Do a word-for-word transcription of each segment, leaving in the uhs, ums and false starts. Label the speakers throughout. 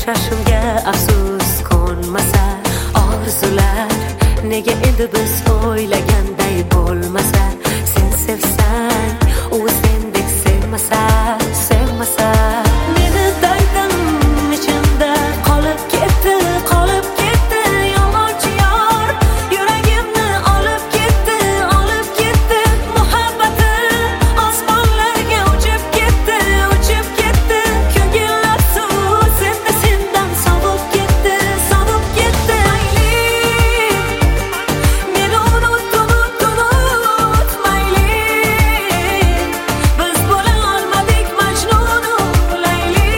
Speaker 1: chashimga afsus qo'nmasa, orzular nega endi biz o'ylaganday bo'lmasa, sen sevsang u sendek sevmasa, sevmasa meni daydim ichimda qolib ketdi, qolib ketdi yolg'onchi yor, yuragimni olib ketdi, olib ketdi muhabbatim osmonlarga uchib ketdi, uchib ketdi ko'ngillar suv senda sendan sovib ketdi, sovib ketdi. Meni unut, unut, unut mayli, biz bo'la olmadik Majnunu Layli,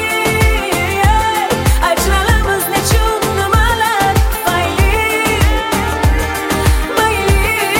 Speaker 1: ajralamiz nechun nimalar tufayli, mayli.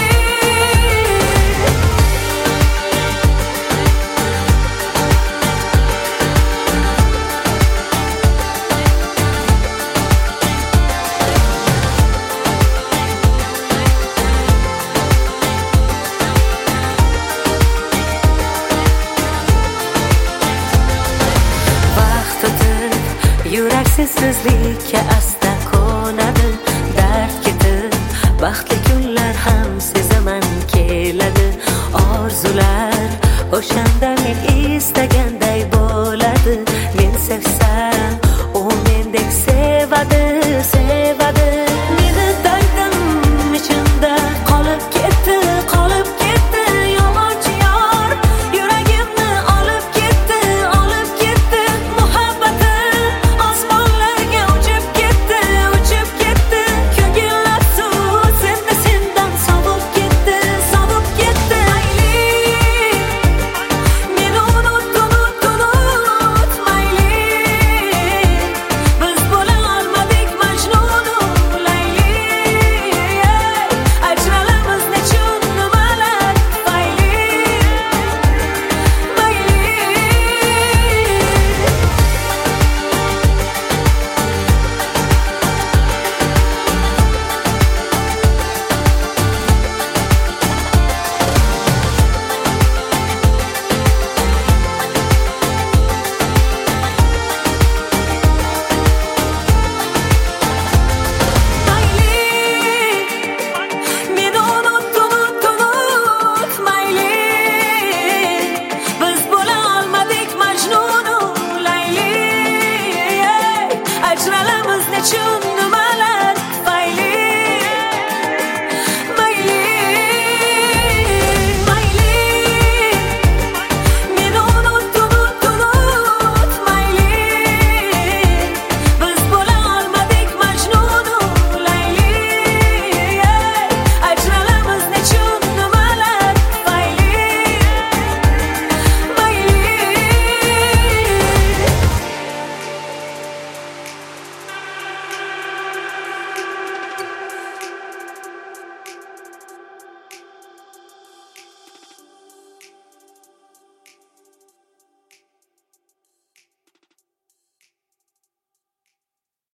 Speaker 1: Vaqt o'tib, yurak sensizlikka asta ko'nadi, dard ketib, baxtli kunlar ham sezaman keladi, orzular o'shanda men istagan